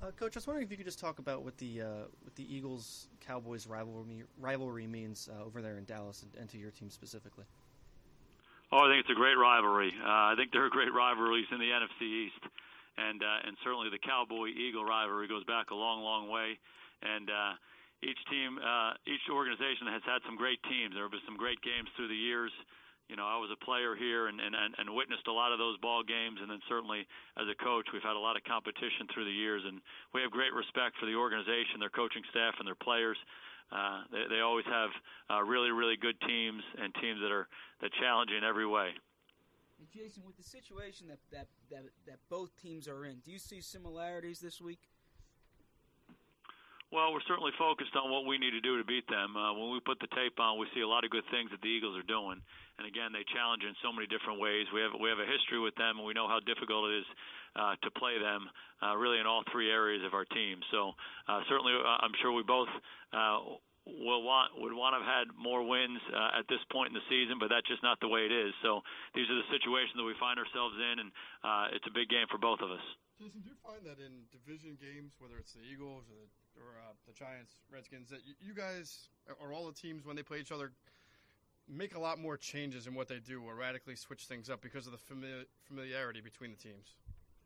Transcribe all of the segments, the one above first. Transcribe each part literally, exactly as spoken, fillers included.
Uh, Coach, I was wondering if you could just talk about what the uh, what the Eagles Cowboys rivalry rivalry means uh, over there in Dallas and, and to your team specifically. Oh, I think it's a great rivalry. Uh, I think there are great rivalries in the N F C East, and uh, and certainly the Cowboy-Eagle rivalry goes back a long, long way. And uh, each team, uh, each organization has had some great teams. There have been some great games through the years. You know, I was a player here and, and, and witnessed a lot of those ball games, and then certainly as a coach, we've had a lot of competition through the years, and we have great respect for the organization, their coaching staff, and their players. Uh, they, they always have uh, really, really good teams and teams that are that challenge in every way. Hey, Jason, with the situation that, that, that, that both teams are in, do you see similarities this week? Well, we're certainly focused on what we need to do to beat them. Uh, when we put the tape on, we see a lot of good things that the Eagles are doing. And again, they challenge in so many different ways. We have we have a history with them, and we know how difficult it is uh, to play them, uh, really in all three areas of our team. So uh, certainly, uh, I'm sure we both uh, will want would want to have had more wins uh, at this point in the season, but that's just not the way it is. So these are the situations that we find ourselves in, and uh, it's a big game for both of us. Jason, do you find that in division games, whether it's the Eagles or the or uh, the Giants, Redskins, that you guys, or all the teams, when they play each other, make a lot more changes in what they do or radically switch things up because of the familiar, familiarity between the teams?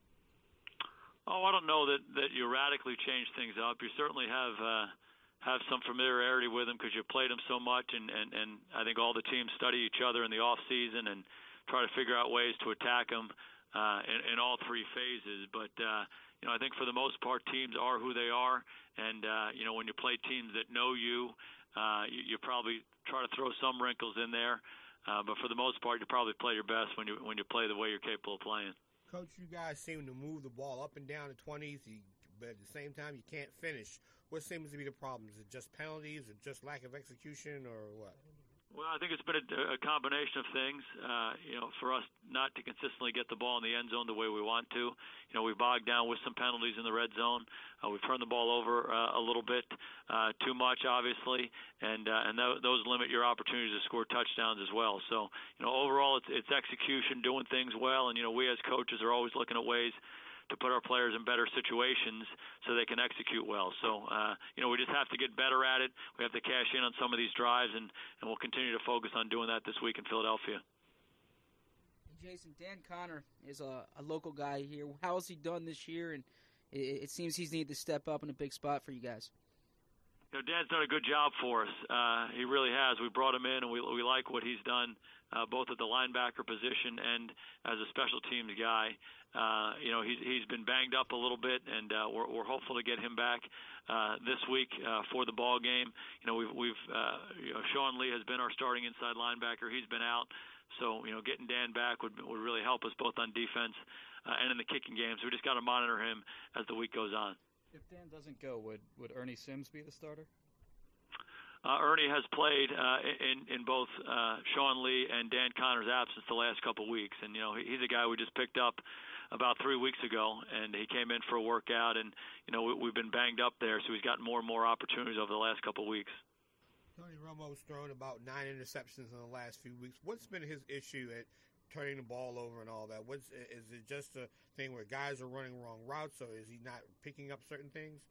Oh, I don't know that, that you radically change things up. You certainly have uh, have some familiarity with them because you played them so much, and, and, and I think all the teams study each other in the off season and try to figure out ways to attack them uh, in, in all three phases. But uh, you know, I think for the most part, teams are who they are. And, uh, you know, when you play teams that know you, uh, you, you probably try to throw some wrinkles in there. Uh, but for the most part, you probably play your best when you when you play the way you're capable of playing. Coach, you guys seem to move the ball up and down the twenties, but at the same time, you can't finish. What seems to be the problem? Is it just penalties? Is it just lack of execution, or what? Well, I think it's been a, a combination of things. Uh, you know, for us not to consistently get the ball in the end zone the way we want to. You know, we bogged down with some penalties in the red zone. Uh, we've turned the ball over uh, a little bit uh, too much, obviously, and uh, and th- those limit your opportunities to score touchdowns as well. So, you know, overall, it's it's execution, doing things well, and you know, we as coaches are always looking at ways to put our players in better situations so they can execute well. So, uh, you know, we just have to get better at it. We have to cash in on some of these drives, and, and we'll continue to focus on doing that this week in Philadelphia. Jason, Dan Connor is a, a local guy here. How has he done this year? And it, it seems he's needed to step up in a big spot for you guys. You know, Dan's done a good job for us. Uh, he really has. We brought him in, and we we like what he's done, uh, both at the linebacker position and as a special teams guy. Uh, you know, he's he's been banged up a little bit, and uh, we're we're hopeful to get him back uh, this week uh, for the ball game. You know, we've we've uh, you know, Sean Lee has been our starting inside linebacker. He's been out, so you know, getting Dan back would would really help us both on defense uh, and in the kicking game. So we just got to monitor him as the week goes on. If Dan doesn't go, would, would Ernie Sims be the starter? Uh, Ernie has played uh, in in both uh, Sean Lee and Dan Connor's absence the last couple of weeks, and you know he's a guy we just picked up about three weeks ago, and he came in for a workout, and you know we, we've been banged up there, so he's gotten more and more opportunities over the last couple of weeks. Tony Romo's thrown about nine interceptions in the last few weeks. What's been his issue at turning the ball over and all that? What's is it just a thing where guys are running wrong routes, or is he not picking up certain things?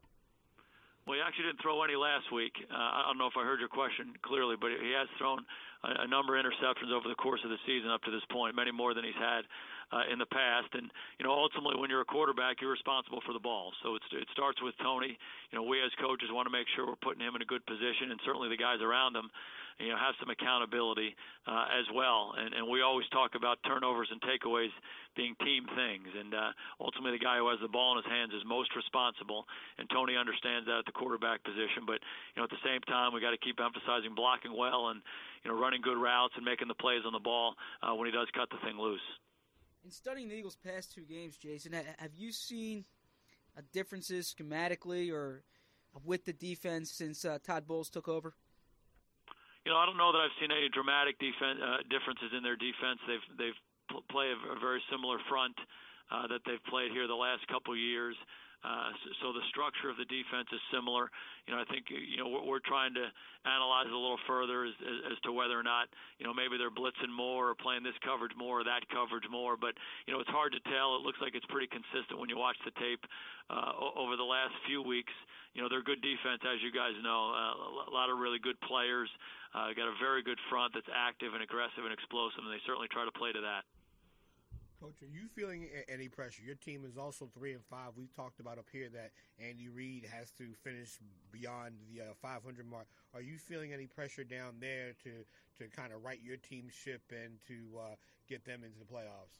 Well, he actually didn't throw any last week. Uh, I don't know if I heard your question clearly, but he has thrown a, a number of interceptions over the course of the season up to this point, many more than he's had uh, in the past. And, you know, ultimately when you're a quarterback, you're responsible for the ball. So it's, it starts with Tony. You know, we as coaches want to make sure we're putting him in a good position, and certainly the guys around him, you know, have some accountability uh, as well. And, and we always talk about turnovers and takeaways being team things. And uh, ultimately the guy who has the ball in his hands is most responsible, and Tony understands that at the quarterback position. But, you know, at the same time, we got to keep emphasizing blocking well and, you know, running good routes and making the plays on the ball uh, when he does cut the thing loose. In studying the Eagles' past two games, Jason, have you seen uh, differences schematically or with the defense since uh, Todd Bowles took over? You know, I don't know that I've seen any dramatic defense uh, differences in their defense. They've they've pl- play a, a very similar front uh, that they've played here the last couple of years. Uh, so, so the structure of the defense is similar. You know, I think you know we're, we're trying to analyze a little further as, as, as to whether or not you know maybe they're blitzing more or playing this coverage more or that coverage more. But you know, it's hard to tell. It looks like it's pretty consistent when you watch the tape uh, over the last few weeks. You know, they're good defense, as you guys know. Uh, a lot of really good players. Uh, got a very good front that's active and aggressive and explosive, and they certainly try to play to that. Coach, are you feeling any pressure? Your team is also three and five. We've talked about up here that Andy Reid has to finish beyond the uh, five hundred mark. Are you feeling any pressure down there to to kind of right your team ship and to uh, get them into the playoffs?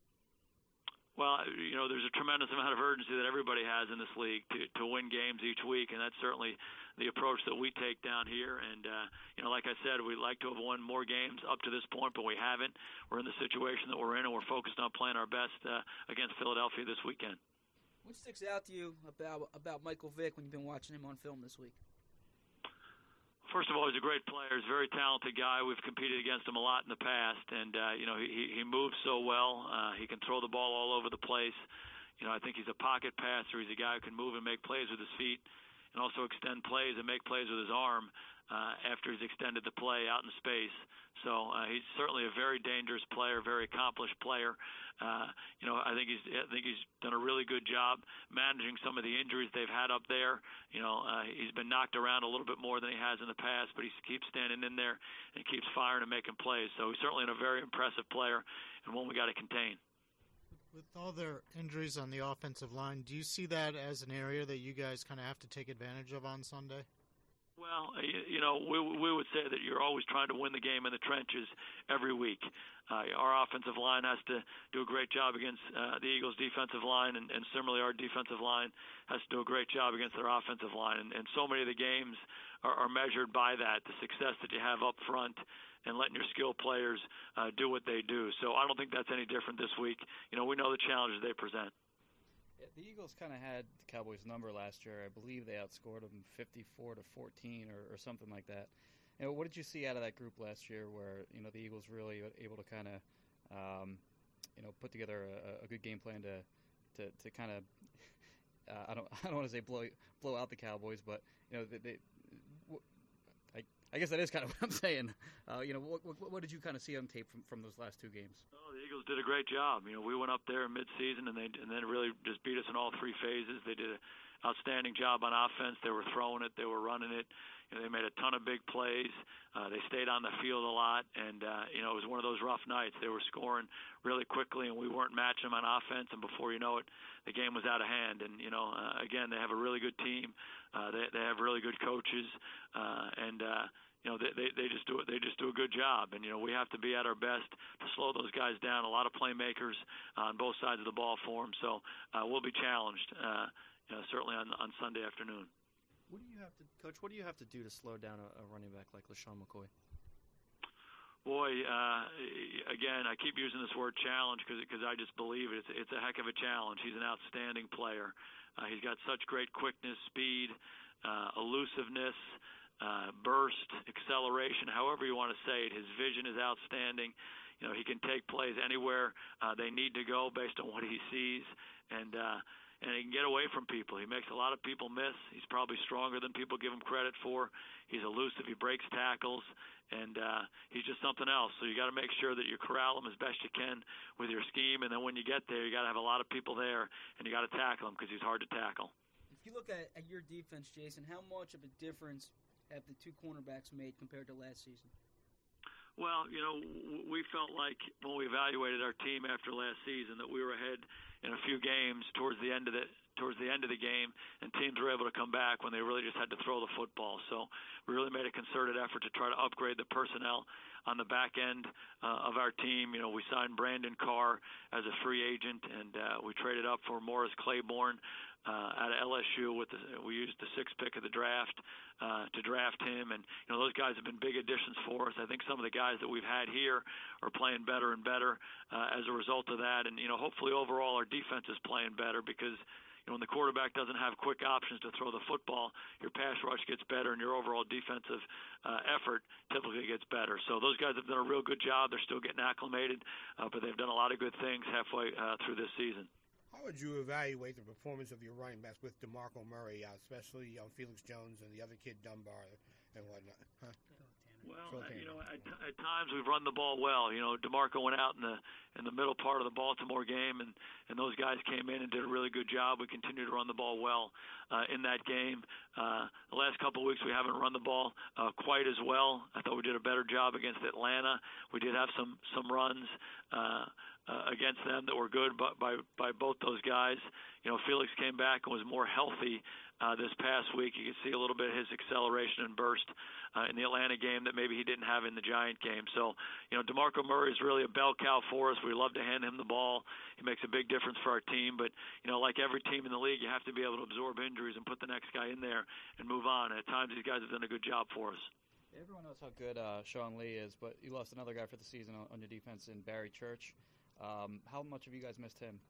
Well, you know, there's a tremendous amount of urgency that everybody has in this league to, to win games each week, and that's certainly the approach that we take down here. And, uh, you know, like I said, we'd like to have won more games up to this point, but we haven't. We're in the situation that we're in, and we're focused on playing our best uh, against Philadelphia this weekend. What sticks out to you about about Michael Vick when you've been watching him on film this week? First of all, he's a great player. He's a very talented guy. We've competed against him a lot in the past, and uh, you know he he moves so well. Uh, he can throw the ball all over the place. You know, I think he's a pocket passer. He's a guy who can move and make plays with his feet, and also extend plays and make plays with his arm uh, after he's extended the play out in space. So uh, he's certainly a very dangerous player, very accomplished player. Uh, you know, I think he's I think he's done a really good job managing some of the injuries they've had up there. You know, uh, he's been knocked around a little bit more than he has in the past, but he keeps standing in there and keeps firing and making plays. So he's certainly a very impressive player and one we got to contain. With all their injuries on the offensive line, do you see that as an area that you guys kind of have to take advantage of on Sunday? Well, you know, we we would say that you're always trying to win the game in the trenches every week. Uh, our offensive line has to do a great job against uh, the Eagles' defensive line, and, and similarly our defensive line has to do a great job against their offensive line. And, and so many of the games are, are measured by that, the success that you have up front and letting your skill players uh, do what they do. So I don't think that's any different this week. You know, we know the challenges they present. The Eagles kind of had the Cowboys' number last year. I believe they outscored them fifty-four to fourteen or, or something like that. You know, what did you see out of that group last year, where you know the Eagles really able to kind of, um, you know, put together a, a good game plan to, to, to kind of, uh, I don't I don't want to say blow blow out the Cowboys, but you know they. they I, I guess that is kind of what I'm saying. Uh, you know, what, what, what did you kind of see on tape from, from those last two games? Oh, the Eagles did a great job. You know, we went up there in mid-season, and they and then really just beat us in all three phases. They did an outstanding job on offense. They were throwing it. They were running it. You know, they made a ton of big plays. Uh, they stayed on the field a lot, and uh, you know, it was one of those rough nights. They were scoring really quickly, and we weren't matching them on offense. And before you know it, the game was out of hand. And you know, uh, again, they have a really good team. Uh, they they have really good coaches, uh, and. Uh, You know, they, they they just do it. They just do a good job, and you know we have to be at our best to slow those guys down. A lot of playmakers on both sides of the ball for them, so uh, we'll be challenged. Uh, you know, certainly on on Sunday afternoon. What do you have to, Coach? What do you have to do to slow down a, a running back like LeSean McCoy? Boy, uh, again, I keep using this word challenge because because I just believe it. It's, it's a heck of a challenge. He's an outstanding player. Uh, he's got such great quickness, speed, uh, elusiveness. Uh, burst, acceleration, however you want to say it. His vision is outstanding. You know, he can take plays anywhere uh, they need to go based on what he sees, and uh, and he can get away from people. He makes a lot of people miss. He's probably stronger than people give him credit for. He's elusive. He breaks tackles, and uh, he's just something else. So you got to make sure that you corral him as best you can with your scheme, and then when you get there, you got to have a lot of people there, and you got to tackle him because he's hard to tackle. If you look at, at your defense, Jason, how much of a difference have the two cornerbacks made compared to last season? Well, you know, we felt like when we evaluated our team after last season that we were ahead in a few games towards the end of the towards the end of the game, and teams were able to come back when they really just had to throw the football. So we really made a concerted effort to try to upgrade the personnel on the back end uh, of our team. You know, we signed Brandon Carr as a free agent, and uh, we traded up for Morris Claiborne Uh, out of L S U. With the, we used the sixth pick of the draft uh, to draft him, and you know those guys have been big additions for us. I think some of the guys that we've had here are playing better and better uh, as a result of that, and you know hopefully overall our defense is playing better because you know when the quarterback doesn't have quick options to throw the football, your pass rush gets better and your overall defensive uh, effort typically gets better. So those guys have done a real good job. They're still getting acclimated, uh, but they've done a lot of good things halfway uh, through this season. How How would you evaluate the performance of your running backs with DeMarco Murray out, especially um, Felix Jones and the other kid Dunbar and whatnot? Huh? Well, uh, you know, at, at times we've run the ball well. You know, DeMarco went out in the in the middle part of the Baltimore game, and, and those guys came in and did a really good job. We continue to run the ball well uh, in that game. Uh, the last couple of weeks we haven't run the ball uh, quite as well. I thought we did a better job against Atlanta. We did have some some runs uh, uh, against them that were good, but by by both those guys. You know, Felix came back and was more healthy uh, this past week. You could see a little bit of his acceleration and burst uh, in the Atlanta game that maybe he didn't have in the Giant game. So, you know, DeMarco Murray is really a bell cow for us. We love to hand him the ball. He makes a big difference for our team. But, you know, like every team in the league, you have to be able to absorb injuries and put the next guy in there and move on. At times, these guys have done a good job for us. Everyone knows how good uh, Sean Lee is, but you lost another guy for the season on, on your defense in Barry Church. Um, how much have you guys missed him?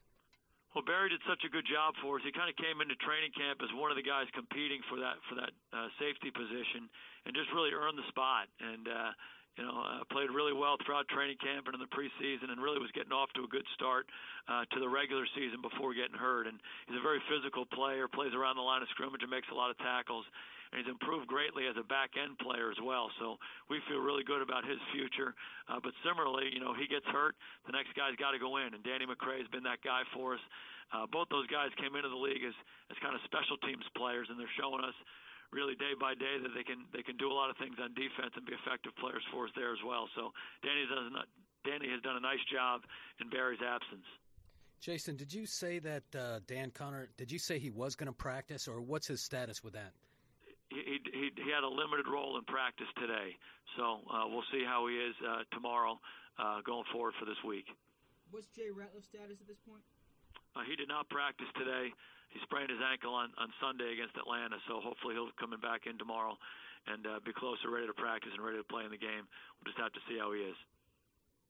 Well, Barry did such a good job for us. He kind of came into training camp as one of the guys competing for that for that uh, safety position, and just really earned the spot. And uh, you know, uh, played really well throughout training camp and in the preseason, and really was getting off to a good start uh, to the regular season before getting hurt. And he's a very physical player, plays around the line of scrimmage and makes a lot of tackles. And he's improved greatly as a back-end player as well. So we feel really good about his future. Uh, but similarly, you know, he gets hurt, the next guy's got to go in. And Danny McCray has been that guy for us. Uh, both those guys came into the league as, as kind of special teams players, and they're showing us really day by day that they can they can do a lot of things on defense and be effective players for us there as well. So Danny does not, Danny has done a nice job in Barry's absence. Jason, did you say that uh, Dan Connor, did you say he was going to practice, or what's his status with that? He, he he had a limited role in practice today, so uh, we'll see how he is uh, tomorrow uh, going forward for this week. What's Jay Ratliff's status at this point? Uh, he did not practice today. He sprained his ankle on, on Sunday against Atlanta, so hopefully he'll come back in tomorrow and uh, be closer, ready to practice and ready to play in the game. We'll just have to see how he is.